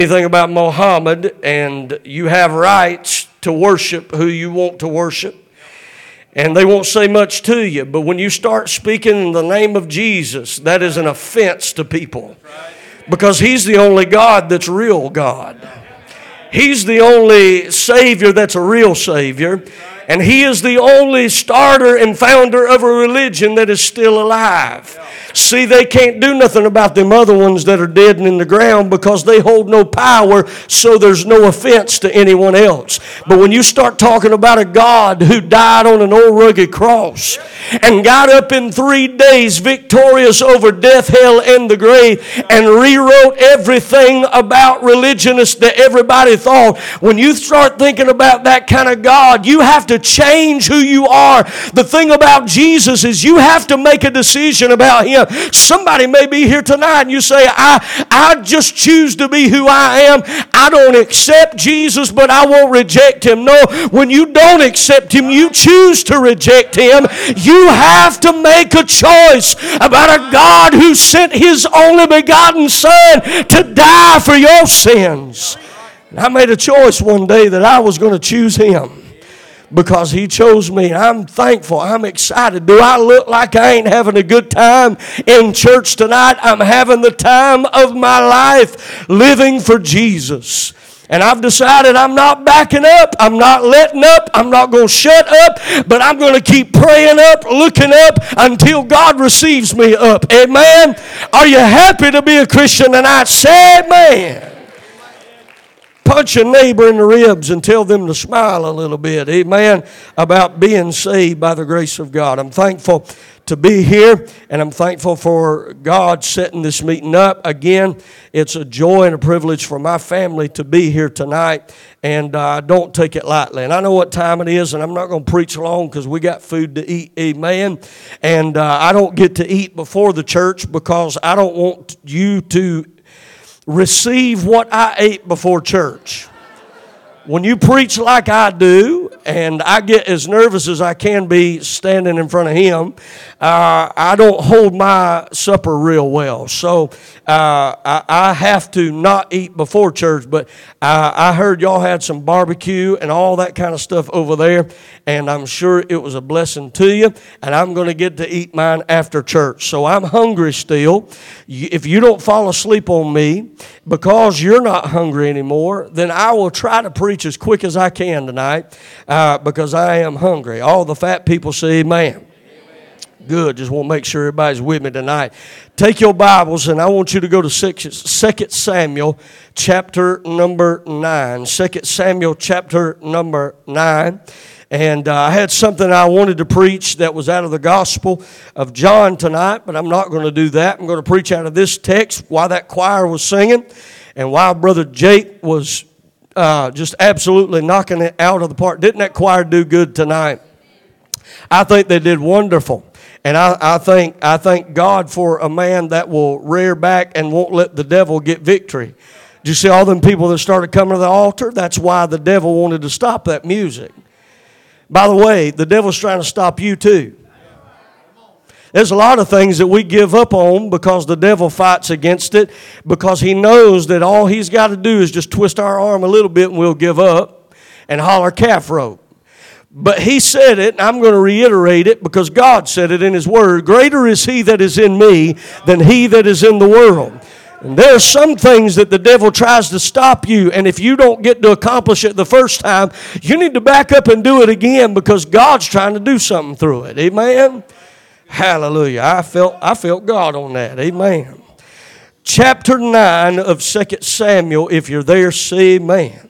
Anything about Muhammad, and you have rights to worship who you want to worship, and they won't say much to you. But when you start speaking in the name of Jesus, that is an offense to people, because He's the only God that's real God. He's the only Savior that's a real Savior, and He is the only starter and founder of a religion that is still alive. See, they can't do nothing about them other ones that are dead and in the ground, because they hold no power, so there's no offense to anyone else. But when you start talking about a God who died on an old rugged cross and got up in 3 days victorious over death, hell, and the grave, and rewrote everything about religionists that everybody thought, when you start thinking about that kind of God, you have to change who you are. The thing about Jesus is you have to make a decision about Him. Somebody may be here tonight and you say, I just choose to be who I am. I don't accept Jesus, but I won't reject Him. No, when you don't accept Him, you choose to reject Him. You have to make a choice about a God who sent His only begotten Son to die for your sins. And I made a choice one day that I was going to choose Him, because He chose me. I'm thankful. I'm excited. Do I look like I ain't having a good time in church tonight? I'm having the time of my life living for Jesus. And I've decided I'm not backing up. I'm not letting up. I'm not going to shut up. But I'm going to keep praying up, looking up, until God receives me up. Amen? Are you happy to be a Christian tonight? Say amen. Punch your neighbor in the ribs and tell them to smile a little bit, amen, about being saved by the grace of God. I'm thankful to be here, and I'm thankful for God setting this meeting up. Again, it's a joy and a privilege for my family to be here tonight, and I don't take it lightly. And I know what time it is, and I'm not going to preach long because we got food to eat, amen. And I don't get to eat before the church because I don't want you to receive what I ate before church. When you preach like I do, and I get as nervous as I can be standing in front of Him, I don't hold my supper real well. So I have to not eat before church. But I heard y'all had some barbecue and all that kind of stuff over there, and I'm sure it was a blessing to you. And I'm going to get to eat mine after church. So I'm hungry still. If you don't fall asleep on me because you're not hungry anymore, then I will try to preach as quick as I can tonight, because I am hungry. All the fat people say amen. Good. Just want to make sure everybody's with me tonight. Take your Bibles, and I want you to go to 2 Samuel chapter number 9. 2 Samuel chapter number 9. And I had something I wanted to preach that was out of the Gospel of John tonight, but I'm not going to do that. I'm going to preach out of this text while that choir was singing, and while Brother Jake was just absolutely knocking it out of the park. Didn't that choir do good tonight? I think they did wonderful. And I thank God for a man that will rear back and won't let the devil get victory. Did you see all them people that started coming to the altar? That's why the devil wanted to stop that music. By the way, the devil's trying to stop you too. There's a lot of things that we give up on because the devil fights against it, because he knows that all he's got to do is just twist our arm a little bit and we'll give up and holler calf rope. But He said it, and I'm going to reiterate it because God said it in His Word. Greater is He that is in me than he that is in the world. And there are some things that the devil tries to stop you, and if you don't get to accomplish it the first time, you need to back up and do it again, because God's trying to do something through it. Amen? Hallelujah. I felt God on that. Amen. Chapter 9 of 2 Samuel, if you're there, say amen.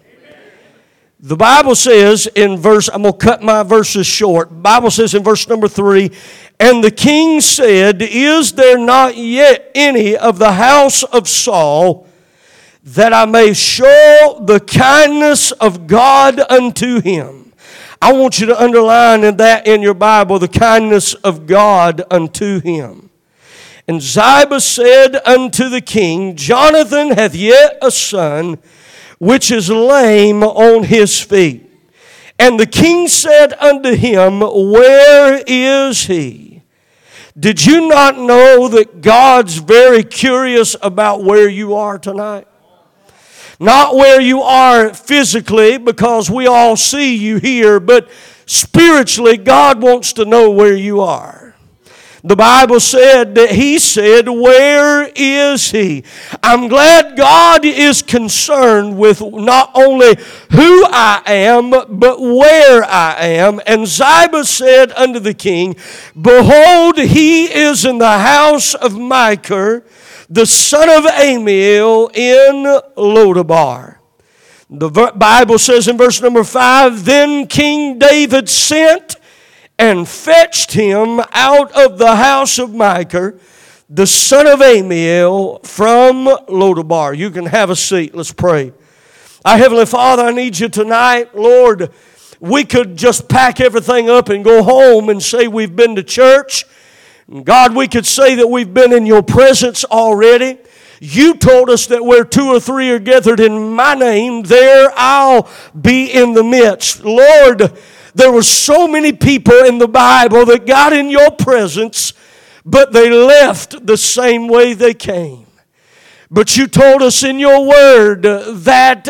The Bible says in I'm going to cut my verses short. The Bible says in verse number 3, and the king said, is there not yet any of the house of Saul, that I may show the kindness of God unto him? I want you to underline that in your Bible, the kindness of God unto him. And Ziba said unto the king, Jonathan hath yet a son, which is lame on his feet. And the king said unto him, where is he? Did you not know that God's very curious about where you are tonight? Not where you are physically, because we all see you here, but spiritually, God wants to know where you are. The Bible said that He said, "Where is He?" I'm glad God is concerned with not only who I am, but where I am. And Ziba said unto the king, "Behold, he is in the house of Micah, the son of Amiel, in Lodabar." The Bible says in verse number 5, "Then King David sent and fetched him out of the house of Micah, the son of Amiel, from Lodabar." You can have a seat. Let's pray. Our Heavenly Father, I need you tonight. Lord, we could just pack everything up and go home and say we've been to church. God, we could say that we've been in your presence already. You told us that where 2 or 3 are gathered in my name, there I'll be in the midst. Lord, there were so many people in the Bible that got in your presence, but they left the same way they came. But you told us in your word that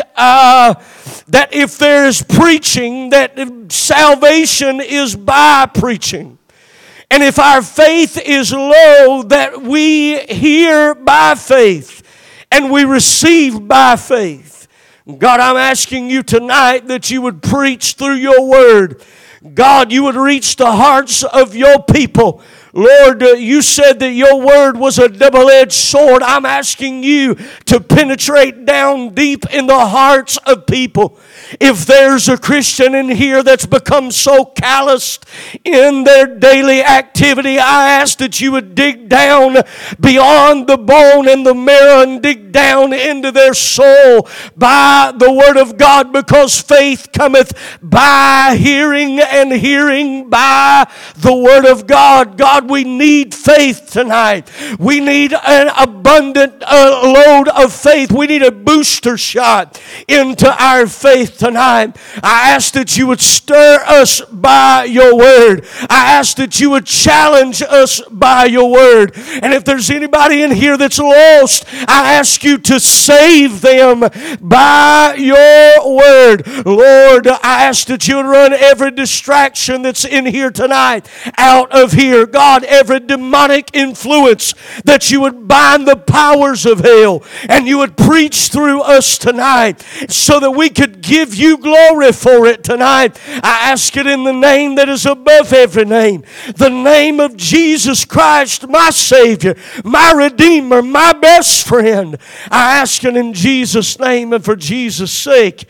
if there is preaching, that salvation is by preaching. And if our faith is low, that we hear by faith and we receive by faith. God, I'm asking you tonight that you would preach through your word. God, you would reach the hearts of your people. Lord, you said that your word was a double-edged sword. I'm asking you to penetrate down deep in the hearts of people. If there's a Christian in here that's become so calloused in their daily activity, I ask that you would dig down beyond the bone and the marrow and dig down into their soul by the word of God, because faith cometh by hearing, and hearing by the word of God. God, we need faith tonight. We need an abundant load of faith. We need a booster shot into our faith tonight. I ask that you would stir us by your word. I ask that you would challenge us by your word. And if there's anybody in here that's lost, I ask you to save them by your word. Lord, I ask that you would run every distraction that's in here tonight out of here. God, every demonic influence, that you would bind the powers of hell and you would preach through us tonight so that we could give you glory for it tonight. I ask it in the name that is above every name, the name of Jesus Christ, my Savior, my Redeemer, my best friend. I ask it in Jesus' name and for Jesus' sake.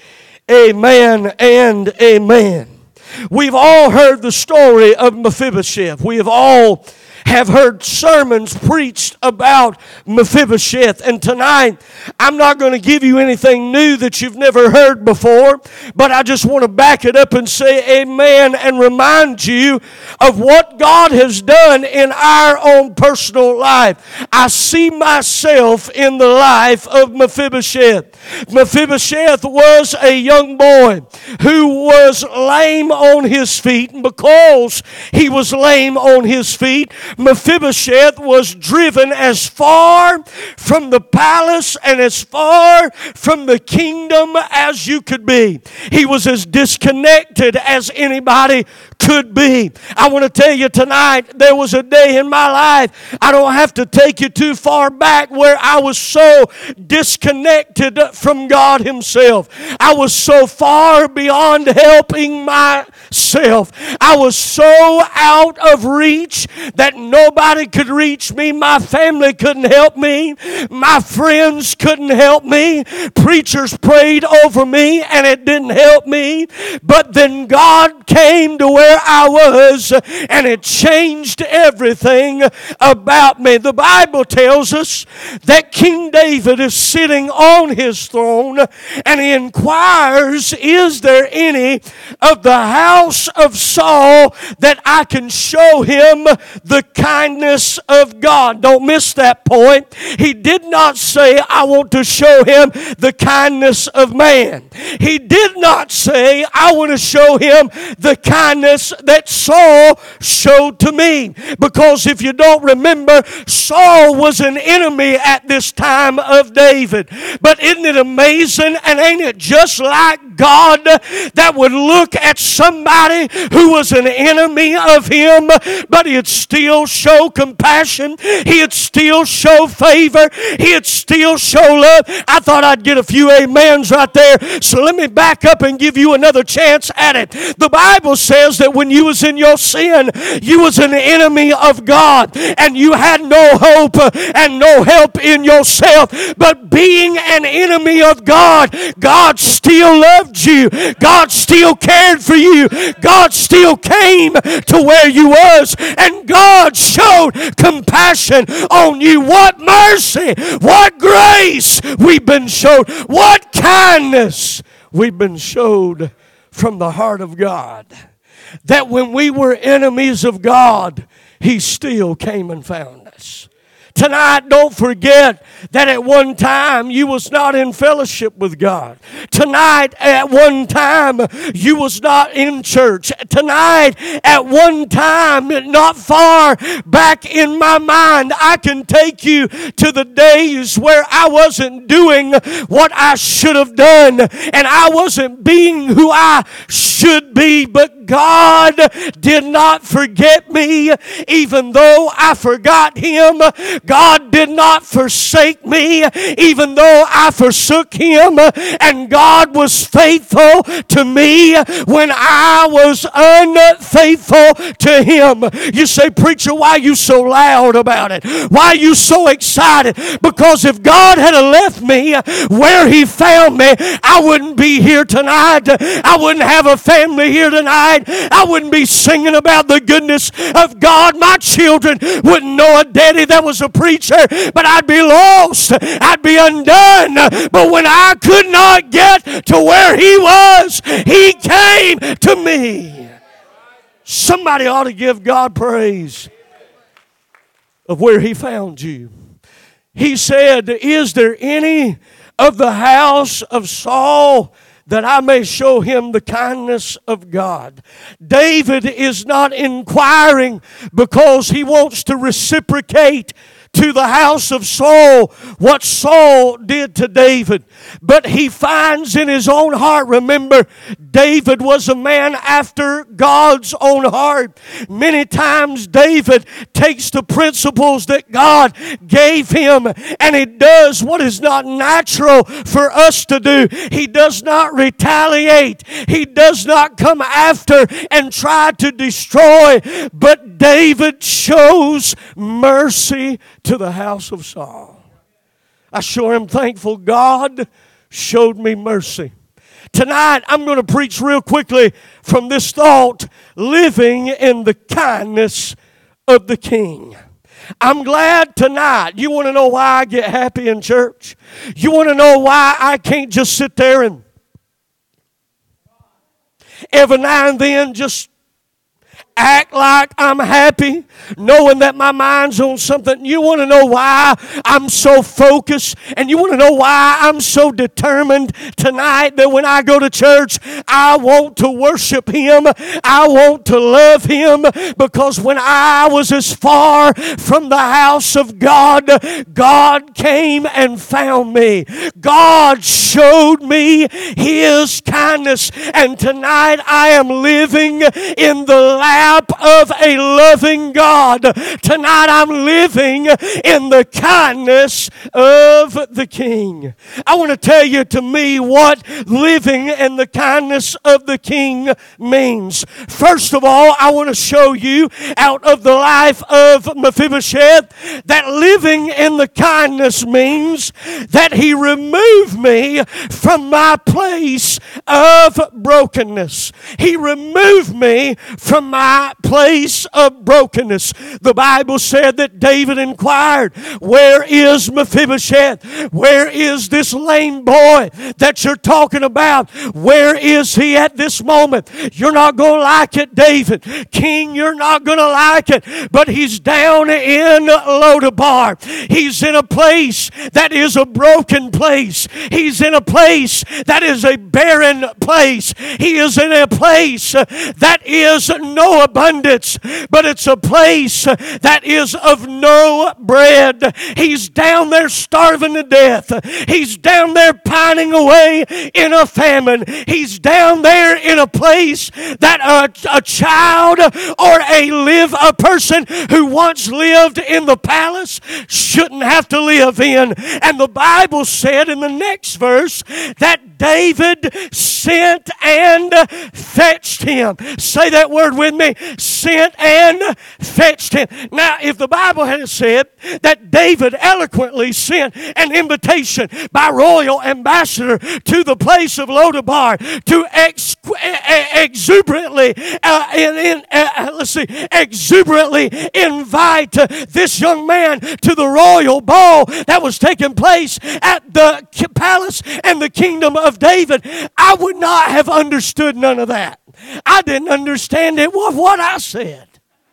Amen and amen. We've all heard the story of Mephibosheth. We have all heard sermons preached about Mephibosheth. And tonight, I'm not going to give you anything new that you've never heard before, but I just want to back it up and say amen and remind you of what God has done in our own personal life. I see myself in the life of Mephibosheth. Mephibosheth was a young boy who was lame on his feet, and because he was lame on his feet, Mephibosheth was driven as far from the palace and as far from the kingdom as you could be. He was as disconnected as anybody could be. I want to tell you tonight, there was a day in my life, I don't have to take you too far back, where I was so disconnected from God Himself. I was so far beyond helping myself. I was so out of reach that nobody could reach me. My family couldn't help me. My friends couldn't help me. Preachers prayed over me and it didn't help me. But then God came to where I was and it changed everything about me. The Bible tells us that King David is sitting on his throne and he inquires, is there any of the house of Saul that I can show him the kindness of God. Don't miss that point. He did not say, I want to show him the kindness of man. He did not say, I want to show him the kindness that Saul showed to me. Because if you don't remember, Saul was an enemy at this time of David. But isn't it amazing, and ain't it just like God that would look at somebody who was an enemy of him, but he'd still show compassion, he'd still show favor, he'd still show love? I thought I'd get a few amens right there, so let me back up and give you another chance at it. The Bible says that when you was in your sin, you was an enemy of God, and you had no hope and no help in yourself. But being an enemy of God, God still loved you. God still cared for you. God still came to where you was, and God showed compassion on you. What mercy, what grace we've been showed, what kindness we've been showed from the heart of God. That when we were enemies of God, He still came and found us. Tonight, don't forget that at one time you was not in fellowship with God. Tonight, at one time, you was not in church. Tonight, at one time, not far back in my mind, I can take you to the days where I wasn't doing what I should have done, and I wasn't being who I should be, but God did not forget me, even though I forgot Him. God did not forsake me, even though I forsook Him. And God was faithful to me when I was unfaithful to Him. You say, preacher, why are you so loud about it? Why are you so excited? Because if God had left me where He found me, I wouldn't be here tonight. I wouldn't have a family here tonight. I wouldn't be singing about the goodness of God. My children wouldn't know a daddy that was a preacher, but I'd be lost. I'd be undone. But when I could not get to where He was, He came to me. Somebody ought to give God praise of where He found you. He said, is there any of the house of Saul that I may show him the kindness of God? David is not inquiring because he wants to reciprocate to the house of Saul what Saul did to David. But he finds in his own heart, remember, David was a man after God's own heart. Many times David takes the principles that God gave him and he does what is not natural for us to do. He does not retaliate. He does not come after and try to destroy. But David shows mercy to the house of Saul. I sure am thankful God showed me mercy. Tonight, I'm going to preach real quickly from this thought, living in the kindness of the King. I'm glad tonight. You want to know why I get happy in church? You want to know why I can't just sit there and every now and then just act like I'm happy, knowing that my mind's on something? You want to know why I'm so focused? And you want to know why I'm so determined tonight that when I go to church, I want to worship Him. I want to love Him. Because when I was as far from the house of God, God came and found me. God showed me His kindness. And tonight I am living in the lap of a loving God. Tonight I'm living in the kindness of the King. I want to tell you, to me, what living in the kindness of the King means. First of all, I want to show you out of the life of Mephibosheth that living in the kindness means that he removed me from my place of brokenness. He removed me from my my place of brokenness. The Bible said that David inquired, where is Mephibosheth? Where is this lame boy that you're talking about? Where is he at this moment? You're not going to like it, David. King, you're not going to like it. But he's down in Lodabar. He's in a place that is a broken place. He's in a place that is a barren place. He is in a place that is no abundance, but it's a place that is of no bread. He's down there starving to death. He's down there pining away in a famine. He's down there in a place that a child or a person who once lived in the palace shouldn't have to live in. And the Bible said in the next verse that David sent and fetched him. Say that word with me. Sent and fetched him. Now, if the Bible had said that David eloquently sent an invitation by royal ambassador to the place of Lodabar to exuberantly invite this young man to the royal ball that was taking place at the palace and the kingdom of David, I would not have understood none of that. I didn't understand it was what I said.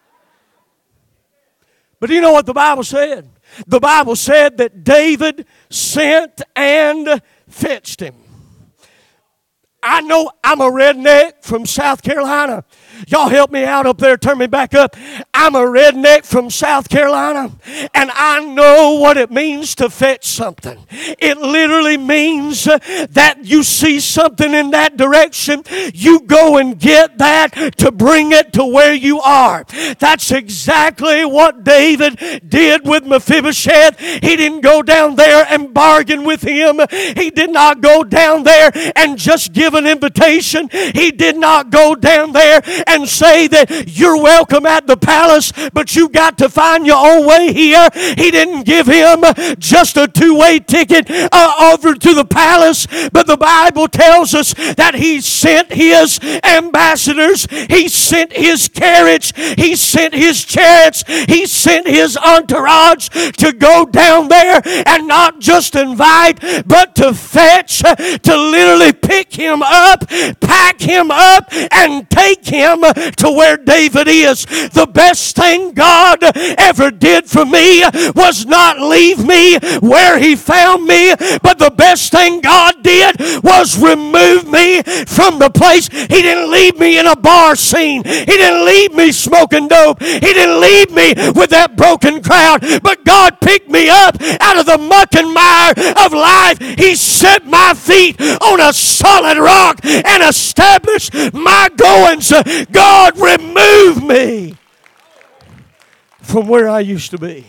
But you know what the Bible said? The Bible said that David sent and fetched him. I know I'm a redneck from South Carolina. Y'all help me out up there. Turn me back up. I'm a redneck from South Carolina, and I know what it means to fetch something. It literally means that you see something in that direction, you go and get that to bring it to where you are. That's exactly what David did with Mephibosheth. He didn't go down there and bargain with him. He did not go down there and just give an invitation. He did not go down there and say that you're welcome at the palace, but you got to find your own way here. He didn't give him just a two-way ticket over to the palace, but the Bible tells us that he sent his ambassadors, he sent his carriage, he sent his chariots, he sent his entourage to go down there and not just invite, but to fetch, to literally pick him up, pack him up, and take him to where David is. The best thing God ever did for me was not leave me where he found me, but the best thing God did was remove me from the place. He didn't leave me in a bar scene. He didn't leave me smoking dope. He didn't leave me with that broken crowd, but God picked me up out of the muck and mire of life. He set my feet on a solid rock and established my goings. God removed me from where I used to be.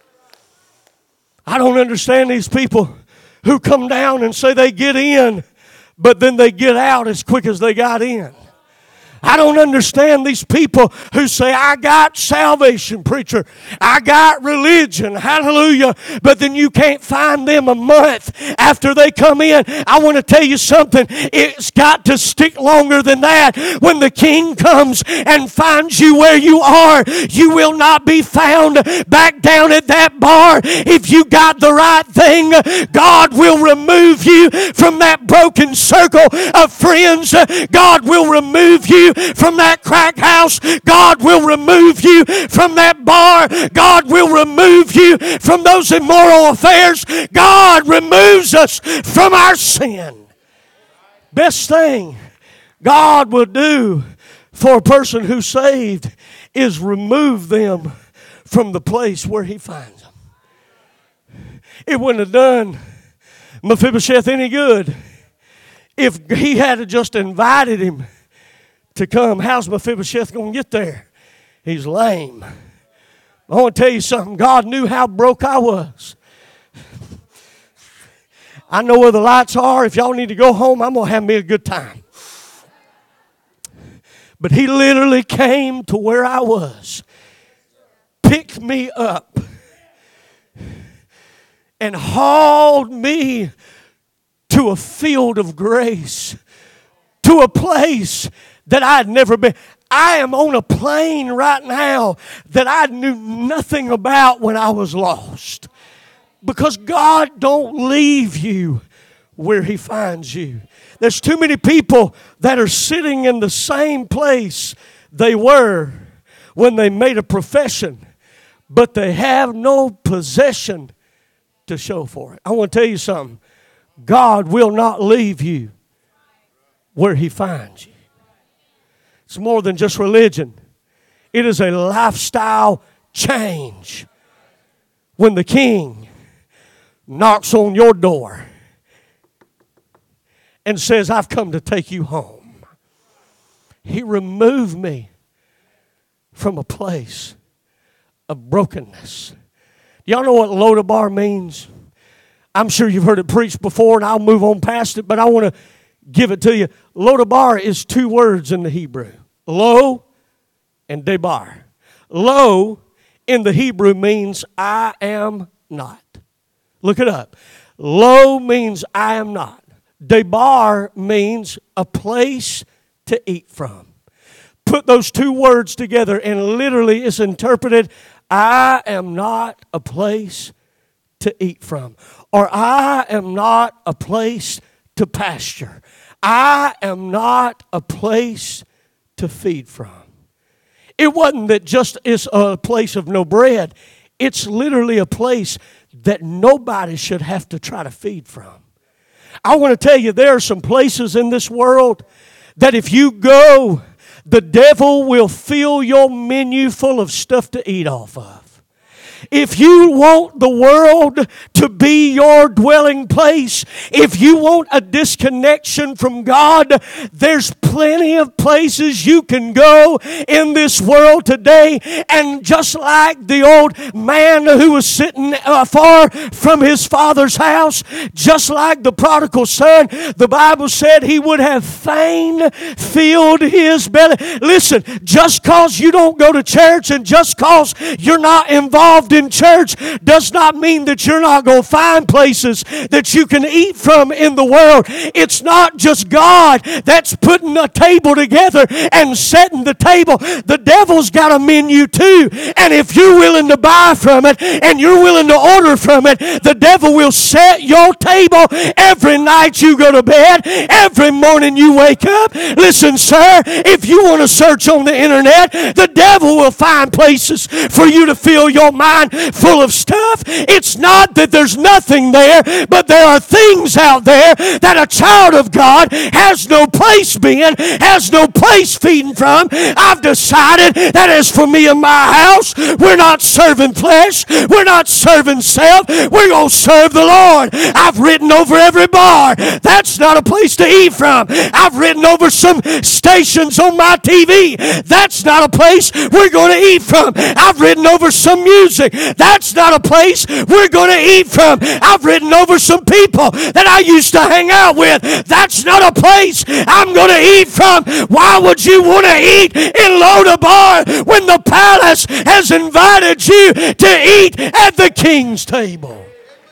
I don't understand these people who come down and say they get in, but then they get out as quick as they got in. I don't understand these people who say, I got salvation, preacher. I got religion. Hallelujah. But then you can't find them a month after they come in. I want to tell you something. It's got to stick longer than that. When the King comes and finds you where you are, you will not be found back down at that bar. If you got the right thing, God will remove you from that broken circle of friends. God will remove you from that crack house. God will remove you from that bar. God will remove you from those immoral affairs. God removes us from our sin. Best thing God will do for a person who's saved is remove them from the place where he finds them. It wouldn't have done Mephibosheth any good if he had just invited him to come. How's Mephibosheth going to get there? He's lame. I want to tell you something. God knew how broke I was. I know where the lights are. If y'all need to go home, I'm going to have me a good time. But he literally came to where I was, picked me up, and hauled me to a field of grace, to a place that I had never been. I am on a plane right now that I knew nothing about when I was lost. Because God don't leave you where He finds you. There's too many people that are sitting in the same place they were when they made a profession, but they have no possession to show for it. I want to tell you something. God will not leave you where He finds you. It's more than just religion. It is a lifestyle change. When the King knocks on your door and says, I've come to take you home. He removed me from a place of brokenness. Y'all know what Lodabar means? I'm sure you've heard it preached before, and I'll move on past it, but I want to give it to you. Lodabar is two words in the Hebrew. Lo and debar. Lo in the Hebrew means I am not. Look it up. Lo means I am not. Debar means a place to eat from. Put those two words together and literally it's interpreted, I am not a place to eat from. Or I am not a place to pasture. I am not a place to feed from. It wasn't that just is a place of no bread. It's literally a place that nobody should have to try to feed from. I want to tell you, there are some places in this world that if you go, the devil will fill your menu full of stuff to eat off of. If you want the world to be your dwelling place, if you want a disconnection from God, there's plenty of places you can go in this world today. And just like the old man who was sitting far from his father's house, just like the prodigal son, the Bible said he would have fain filled his belly. Listen, just because you don't go to church and just because you're not involved in church does not mean that you're not going to find places that you can eat from in the world. It's not just God that's putting a table together and setting the table. The devil's got a menu too. And if you're willing to buy from it and you're willing to order from it, the devil will set your table every night you go to bed, every morning you wake up. Listen, sir, if you want to search on the internet, the devil will find places for you to fill your mind full of stuff. It's not that there's nothing there, but there are things out there that a child of God has no place being, has no place feeding from. I've decided that as for me and my house, we're not serving flesh, we're not serving self, we're going to serve the Lord. I've written over every bar. That's not a place to eat from. I've written over some stations on my TV. That's not a place we're going to eat from. I've written over some music. That's not a place we're going to eat from. I've written over some people that I used to hang out with. That's not a place I'm going to eat from. Why would you want to eat in Lodabar when the palace has invited you to eat at the king's table?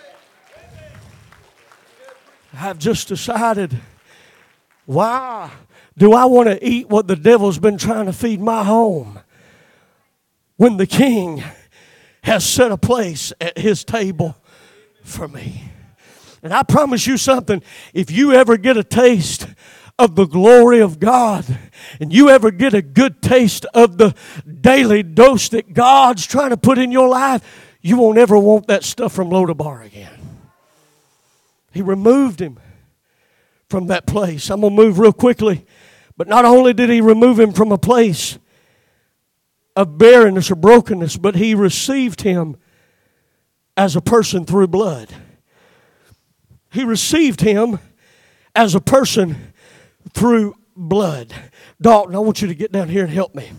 I've just decided, why do I want to eat what the devil's been trying to feed my home when the king has set a place at his table for me? And I promise you something, if you ever get a taste of the glory of God and you ever get a good taste of the daily dose that God's trying to put in your life, you won't ever want that stuff from Lodabar again. He removed him from that place. I'm going to move real quickly. But not only did he remove him from a place of barrenness or brokenness, but he received him as a person through blood. He received him as a person through blood. Dalton, I want you to get down here and help me.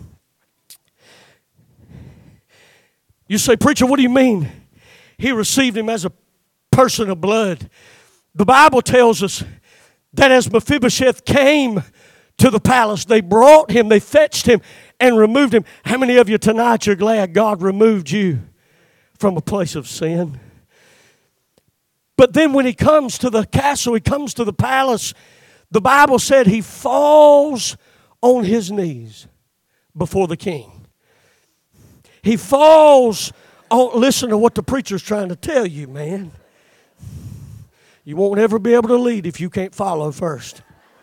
You say, preacher, what do you mean? He received him as a person of blood. The Bible tells us that as Mephibosheth came to the palace, they brought him, they fetched him, and removed him. How many of you tonight you're glad God removed you from a place of sin? But then when he comes to the castle, he comes to the palace, the Bible said he falls on his knees. before the king. He falls on, listen to what the preacher's trying to tell you, man. You won't ever be able to lead if you can't follow first.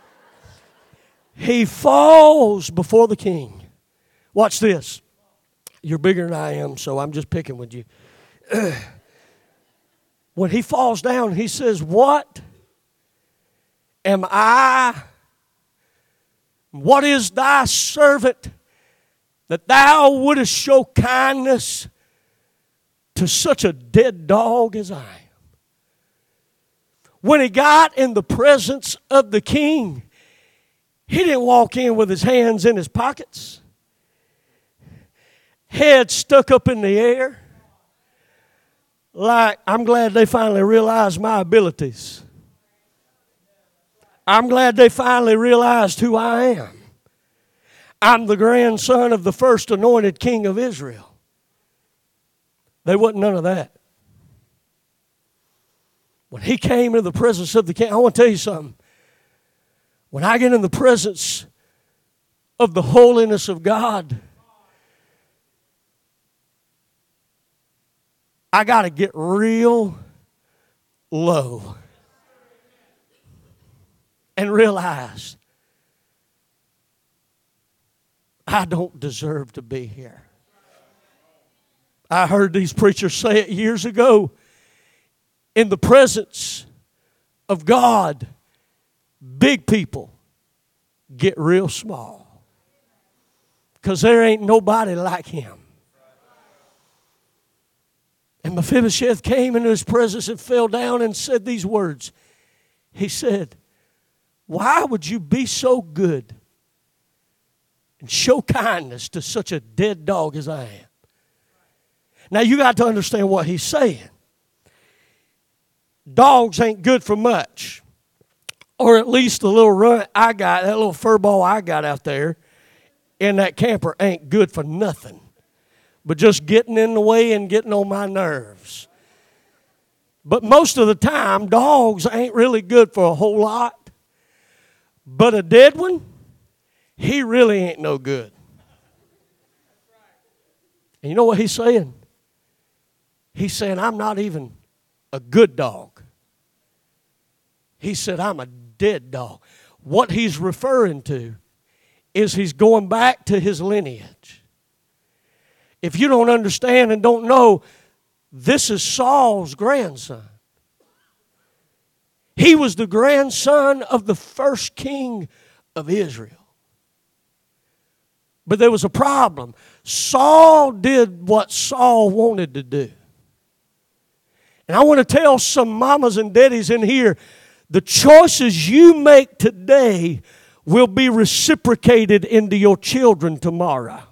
He falls before the king. Watch this. You're bigger than I am, so I'm just picking with you. When he falls down, he says, "What am I? What is thy servant that thou wouldest show kindness to such a dead dog as I am?" When he got in the presence of the king, he didn't walk in with his hands in his pockets, head stuck up in the air, like, "I'm glad they finally realized my abilities. I'm glad they finally realized who I am. I'm the grandson of the first anointed king of Israel." There wasn't none of that. When he came into the presence of the king, I want to tell you something. When I get in the presence of the holiness of God, I got to get real low and realize I don't deserve to be here. I heard these preachers say it years ago. In the presence of God, big people get real small because there ain't nobody like him. And Mephibosheth came into his presence and fell down and said these words. He said, "Why would you be so good and show kindness to such a dead dog as I am?" Now you got to understand what he's saying. Dogs ain't good for much. Or at least the little runt I got, that little fur ball I got out there in that camper ain't good for nothing. But just getting in the way and getting on my nerves. But most of the time, dogs ain't really good for a whole lot. But a dead one, he really ain't no good. And you know what he's saying? He's saying, "I'm not even a good dog." He said, "I'm a dead dog." What he's referring to is he's going back to his lineage. If you don't understand and don't know, this is Saul's grandson. He was the grandson of the first king of Israel. But there was a problem. Saul did what Saul wanted to do. And I want to tell some mamas and daddies in here, the choices you make today will be reciprocated into your children tomorrow.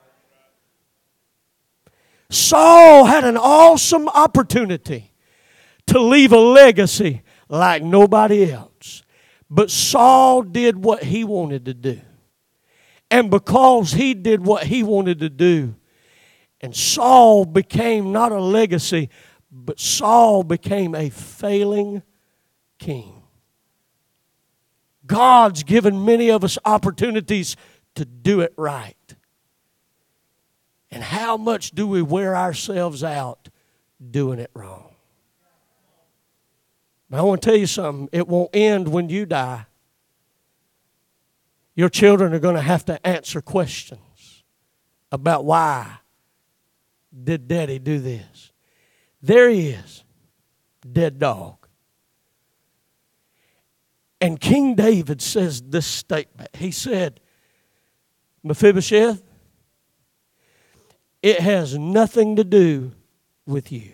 Saul had an awesome opportunity to leave a legacy like nobody else. But Saul did what he wanted to do. And because he did what he wanted to do, and Saul became not a legacy, but Saul became a failing king. God's given many of us opportunities to do it right. And how much do we wear ourselves out doing it wrong? But I want to tell you something. It won't end when you die. Your children are going to have to answer questions about why did Daddy do this. There he is, dead dog. And King David says this statement. He said, "Mephibosheth, it has nothing to do with you."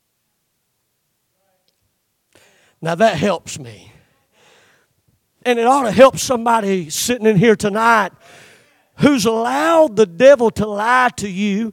Now that helps me. And it ought to help somebody sitting in here tonight who's allowed the devil to lie to you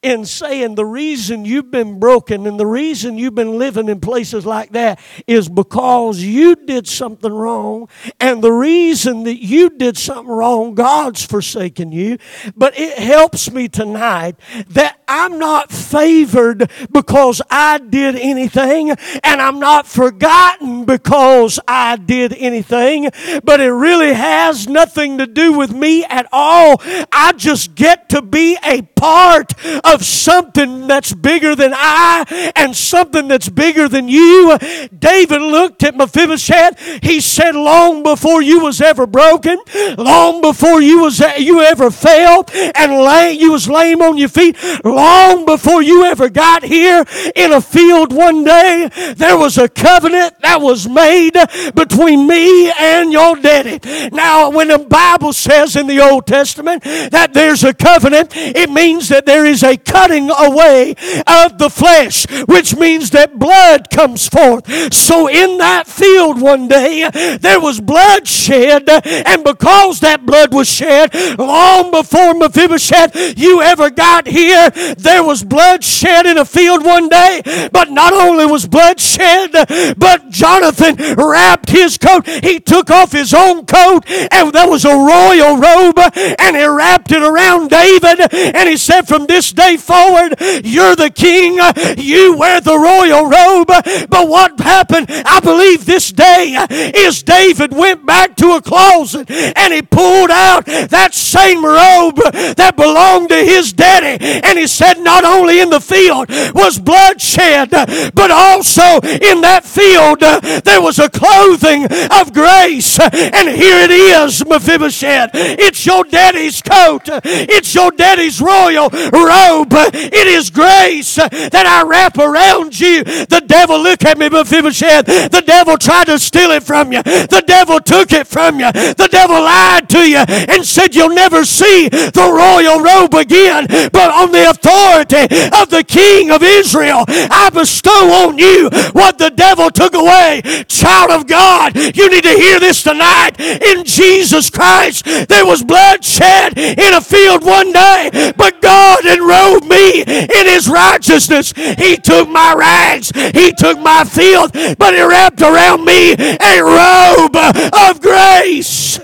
in saying the reason you've been broken and the reason you've been living in places like that is because you did something wrong, and the reason that you did something wrong, God's forsaken you. But it helps me tonight that I'm not favored because I did anything, and I'm not forgotten because I did anything, but it really has nothing to do with me at all. I just get to be a part of something that's bigger than I and something that's bigger than you. David looked at Mephibosheth. He said, long before you was ever broken, long before you ever fell and you was lame on your feet, long before you ever got here in a field one day, there was a covenant that was made between me and your daddy. Now, when the Bible says in the Old Testament that there's a covenant, it means that there is a cutting away of the flesh, which means that blood comes forth. So in that field one day, there was blood shed, and because that blood was shed long before Mephibosheth you ever got here, there was blood shed in a field one day. But not only was blood shed, but Jonathan wrapped his coat. He took off his own coat, and there was a royal robe, and he wrapped it around David, and he said, from this day forward, you're the king, you wear the royal robe. But what happened, I believe this day, is David went back to a closet, and he pulled out that same robe that belonged to his daddy, and he said, not only in the field was blood shed, but also in that field there was a clothing of grace. And here it is, Mephibosheth. It's your daddy's coat. It's your daddy's royal robe. It is grace that I wrap around you. The devil, look at me, Mephibosheth. The devil tried to steal it from you. The devil took it from you. The devil lied to you and said you'll never see the royal robe again. But on the authority of the King of Israel, I bestow on you what the devil took away. Child of God, you need to hear this tonight. In Jesus Christ, there was blood shed in a field one day, but God enrobed me in His righteousness. He took my rags, He took my filth, but He wrapped around me a robe of grace.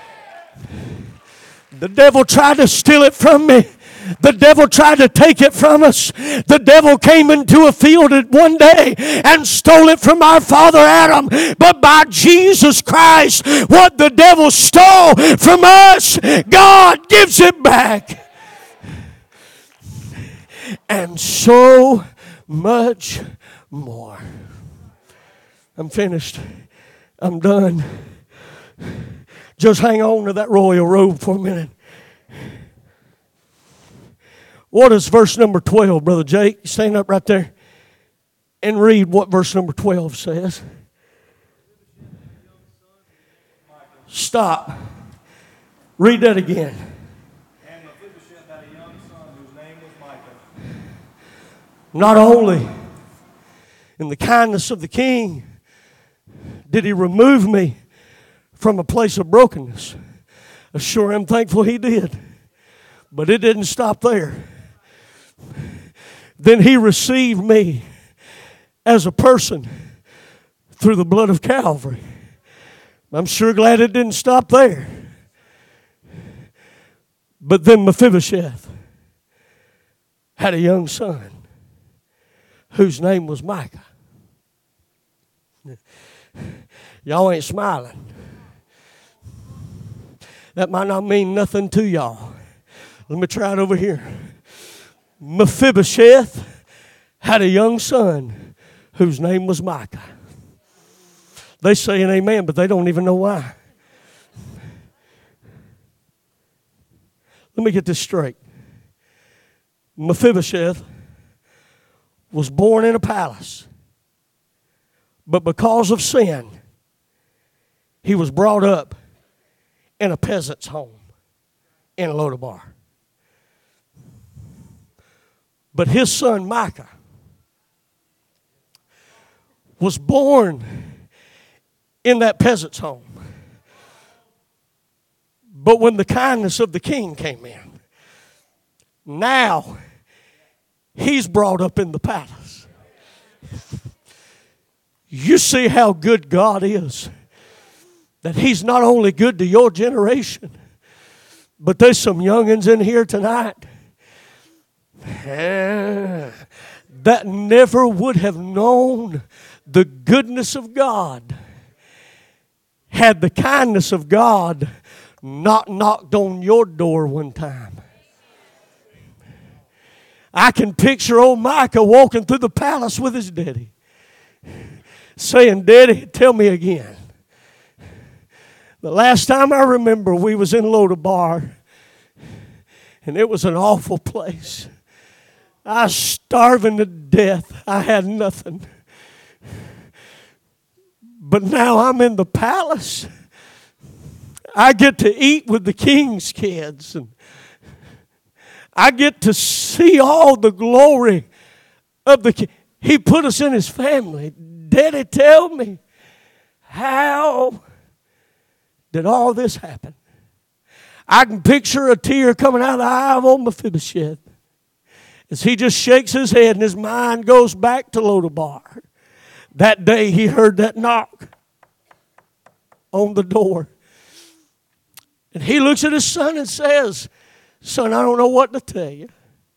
The devil tried to steal it from me. The devil tried to take it from us. The devil came into a field one day and stole it from our father Adam. But by Jesus Christ, what the devil stole from us, God gives it back. And so much more. I'm finished. I'm done. Just hang on to that royal robe for a minute. What is verse number 12, Brother Jake? Stand up right there and read what verse number 12 says. Stop. Read that again. And Mephibosheth had a young son whose name was Micah. Not only in the kindness of the king did he remove me from a place of brokenness. I sure am thankful he did. But it didn't stop there. Then he received me as a person through the blood of Calvary. I'm sure glad it didn't stop there. But then Mephibosheth had a young son whose name was Micah. Y'all ain't smiling. That might not mean nothing to y'all. Let me try it over here. Mephibosheth had a young son whose name was Micah. They say an amen, but they don't even know why. Let me get this straight. Mephibosheth was born in a palace, but because of sin, he was brought up in a peasant's home in Lodabar. But his son Micah was born in that peasant's home. But when the kindness of the king came in, now he's brought up in the palace. You see how good God is. That he's not only good to your generation, but there's some youngins in here tonight that never would have known the goodness of God had the kindness of God not knocked on your door one time. I can picture old Micah walking through the palace with his daddy, saying, Daddy, tell me again. The last time I remember, we was in Lodabar, and it was an awful place. I was starving to death. I had nothing. But now I'm in the palace. I get to eat with the king's kids, and I get to see all the glory of the king. He put us in his family. Daddy, tell me, how did all this happen? I can picture a tear coming out of the eye of old Mephibosheth as he just shakes his head and his mind goes back to Lodabar. That day he heard that knock on the door. And he looks at his son and says, Son, I don't know what to tell you.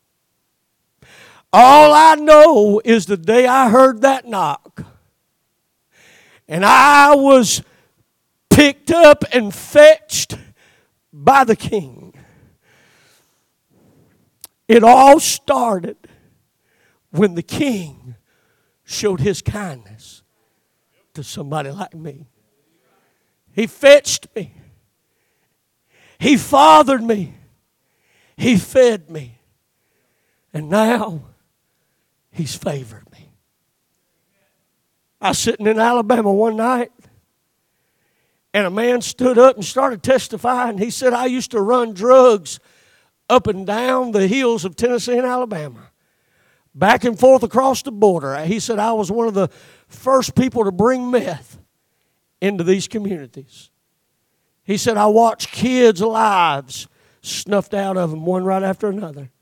All I know is the day I heard that knock, and I was picked up and fetched by the king. It all started when the king showed his kindness to somebody like me. He fetched me. He fathered me. He fed me. And now he's favored me. I was sitting in Alabama one night, and a man stood up and started testifying. He said, I used to run drugs up and down the hills of Tennessee and Alabama, back and forth across the border. He said, I was one of the first people to bring meth into these communities. He said, I watched kids' lives snuffed out of them one right after another.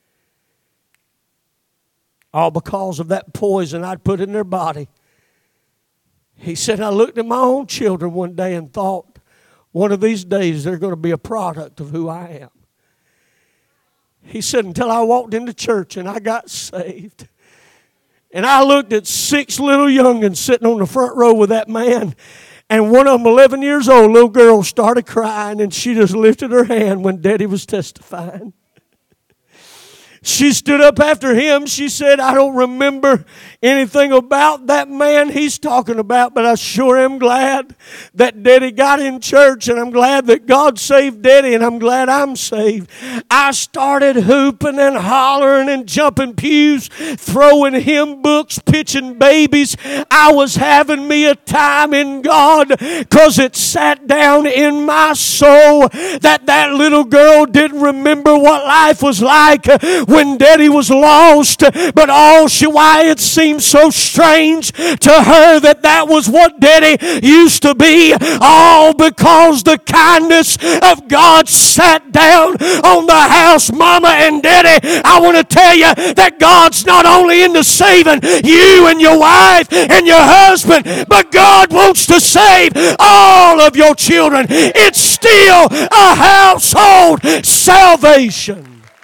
All because of that poison I'd put in their body. He said, I looked at my own children one day and thought, one of these days they're going to be a product of who I am. He said, until I walked into church and I got saved. And I looked at 6 little youngins sitting on the front row with that man. And one of them, 11 years old, little girl, started crying, and she just lifted her hand when Daddy was testifying. She stood up after him. She said, I don't remember anything about that man he's talking about, but I sure am glad that Daddy got in church, and I'm glad that God saved Daddy, and I'm glad I'm saved. I started hooping and hollering and jumping pews, throwing hymn books, pitching babies. I was having me a time in God, because it sat down in my soul that little girl didn't remember what life was like when Daddy was lost, but why it seemed so strange to her that was what Daddy used to be, all because the kindness of God sat down on the house. Mama and Daddy, I want to tell you that God's not only into saving you and your wife and your husband, but God wants to save all of your children. It's still a household salvation.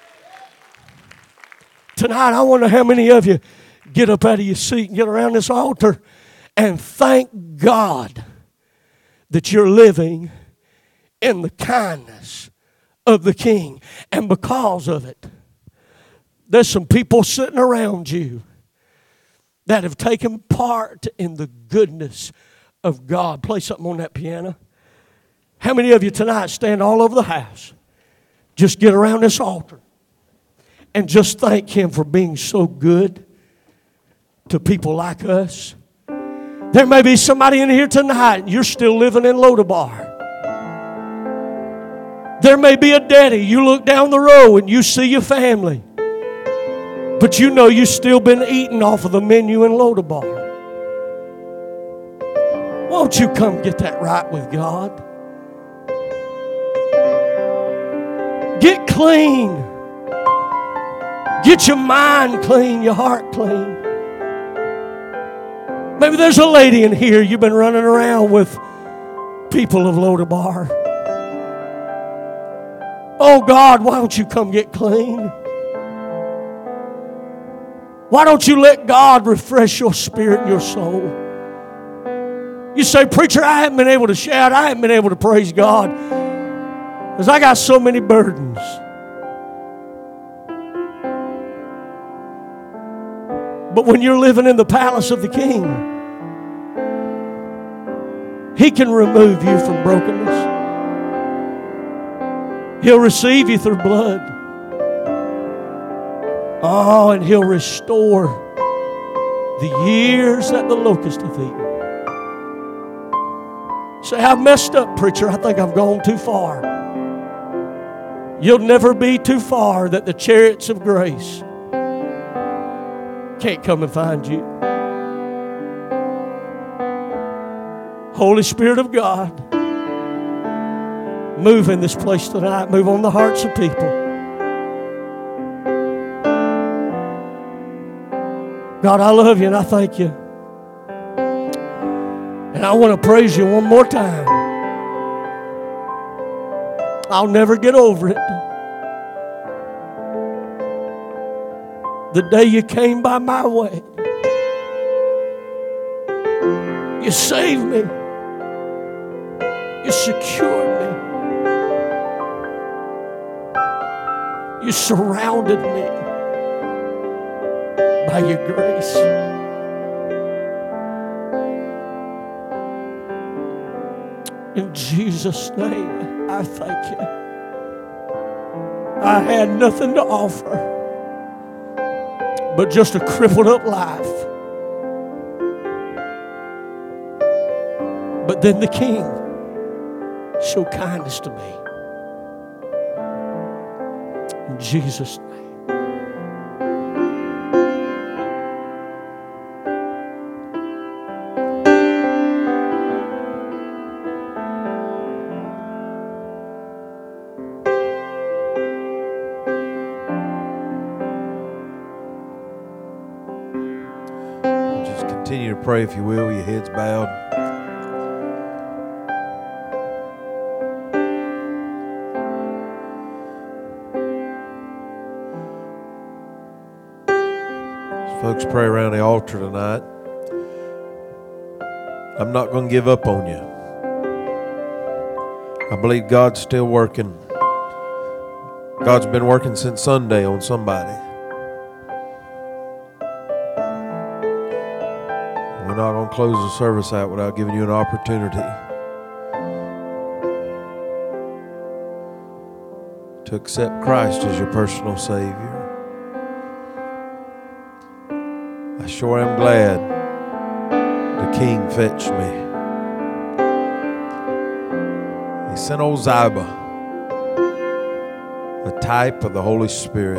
Tonight, I wonder how many of you get up out of your seat and get around this altar and thank God that you're living in the kindness of the King. And because of it, there's some people sitting around you that have taken part in the goodness of God. Play something on that piano. How many of you tonight stand all over the house? Just get around this altar and just thank Him for being so good to people like us. There may be somebody in here tonight and you're still living in Lodabar. There may be a daddy, you look down the road and you see your family, but you know you've still been eating off of the menu in Lodabar. Won't you come get that right with God? Get clean. Get Get your mind clean, your heart clean. Maybe there's a lady in here you've been running around with people of Lodabar. Oh God, why don't you come get clean? Why don't you let God refresh your spirit and your soul? You say, preacher, I haven't been able to shout. I haven't been able to praise God because I got so many burdens. But when you're living in the palace of the King, He can remove you from brokenness. He'll receive you through blood. Oh, and He'll restore the years that the locust hath eaten. Say, I've messed up, preacher. I think I've gone too far. You'll never be too far that the chariots of grace can't come and find you. Holy Spirit of God, move in this place tonight. Move on the hearts of people. God, I love you and I thank you. And I want to praise you one more time. I'll never get over it. The day you came by my way, you saved me. You secured me. You surrounded me by your grace. In Jesus' name, I thank you. I had nothing to offer but just a crippled up life. But then the King showed kindness to me. In Jesus' name. Continue to pray, if you will, your heads bowed. As folks pray around the altar tonight, I'm not going to give up on you. I believe God's still working. God's been working since Sunday on somebody. We're not going to close the service out without giving you an opportunity to accept Christ as your personal Savior. I sure am glad the King fetched me. He sent old Ziba, a type of the Holy Spirit.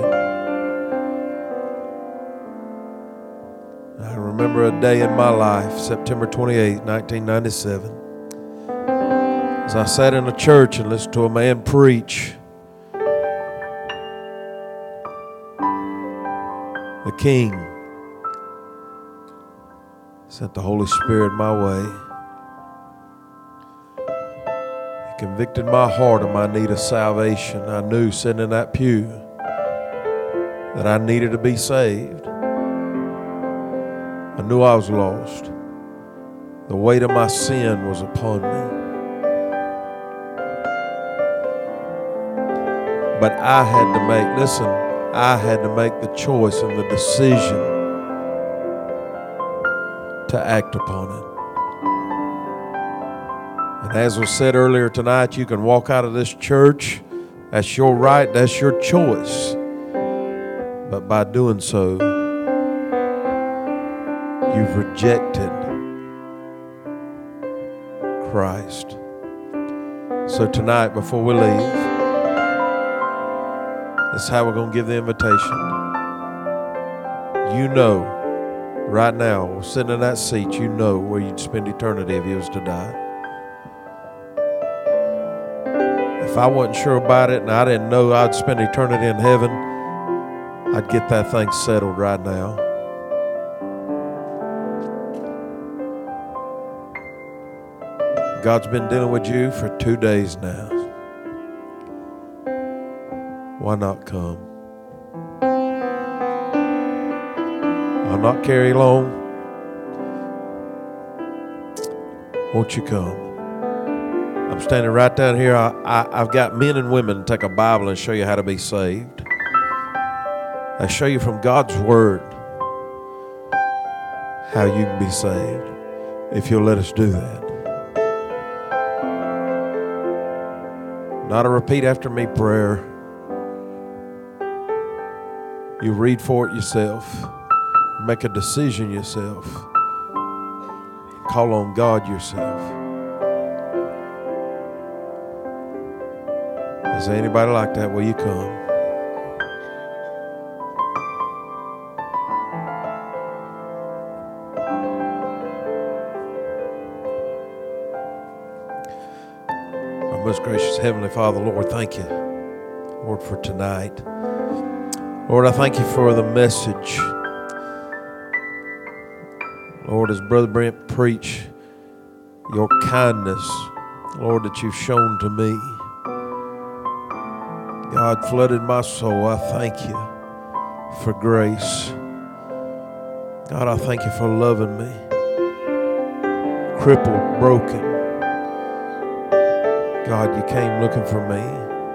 I remember a day in my life, September 28, 1997, as I sat in a church and listened to a man preach. The King sent the Holy Spirit my way. He convicted my heart of my need of salvation. I knew sitting in that pew that I needed to be saved. I knew I was lost. The weight of my sin was upon me. But I had to make the choice and the decision to act upon it. And as was said earlier tonight, you can walk out of this church. That's your right, that's your choice. But by doing so, you've rejected Christ. So tonight, before we leave, this is how we're going to give the invitation. You know, right now, sitting in that seat, you know where you'd spend eternity if you was to die. If I wasn't sure about it and I didn't know I'd spend eternity in heaven, I'd get that thing settled right now. God's been dealing with you for 2 days now. Why not come? I'll not carry long. Won't you come? I'm standing right down here. I've got men and women to take a Bible and show you how to be saved. I show you from God's Word how you can be saved if you'll let us do that. Not a repeat after me prayer. You read for it yourself. Make a decision yourself. Call on God yourself. Is there anybody like that? Will you come? Our most gracious Heavenly Father, Lord, thank you, Lord, for tonight. Lord, I thank you for the message. Lord, as Brother Brent preached, your kindness, Lord, that you've shown to me. God flooded my soul. I thank you for grace. God, I thank you for loving me. Crippled, broken. God, you came looking for me.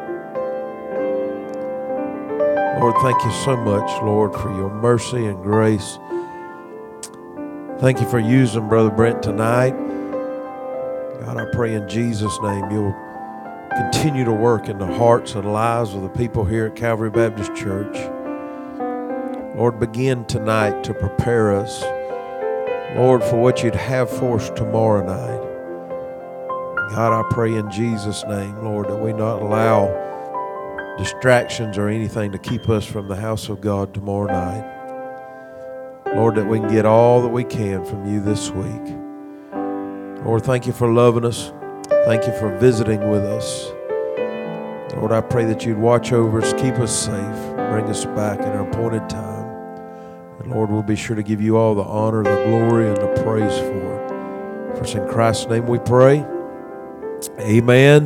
Lord, thank you so much, Lord, for your mercy and grace. Thank you for using Brother Brent tonight. God, I pray in Jesus' name you'll continue to work in the hearts and lives of the people here at Calvary Baptist Church. Lord, begin tonight to prepare us, Lord, for what you'd have for us tomorrow night. God, I pray in Jesus' name, Lord, that we not allow distractions or anything to keep us from the house of God tomorrow night. Lord, that we can get all that we can from you this week. Lord, thank you for loving us. Thank you for visiting with us. Lord, I pray that you'd watch over us, keep us safe, bring us back in our appointed time. And Lord, we'll be sure to give you all the honor, the glory, and the praise for it. For it's in Christ's name we pray. Amen.